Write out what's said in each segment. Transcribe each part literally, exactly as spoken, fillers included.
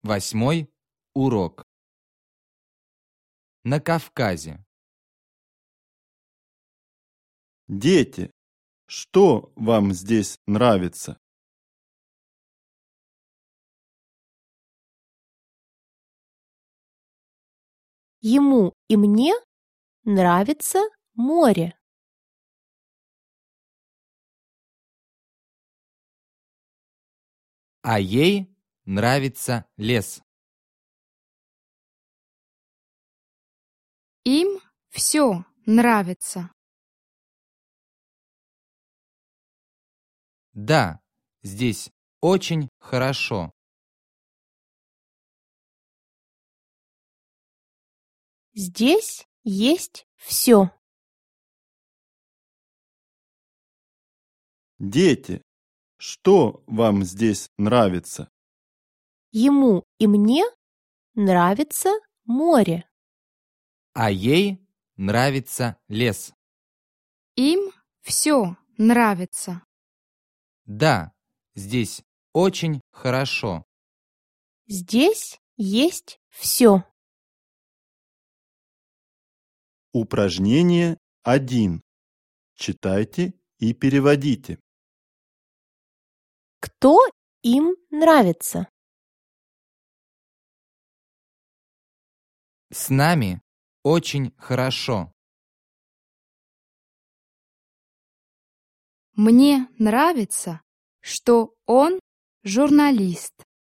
Восьмой урок. На Кавказе. Дети, что вам здесь нравится? Ему и мне нравится море. А ей нравится лес. Им все нравится. Да, здесь очень хорошо. Здесь есть все. Дети, что вам здесь нравится? Ему и мне нравится море. А ей нравится лес. Им все нравится. Да, здесь очень хорошо. Здесь есть все. Упражнение один. Читайте и переводите. Кто им нравится? С нами очень хорошо. Мне нравится, что он журналист.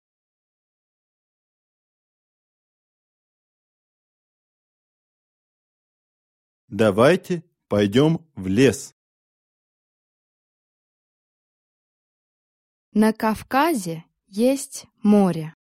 Давайте пойдем в лес. На Кавказе есть море.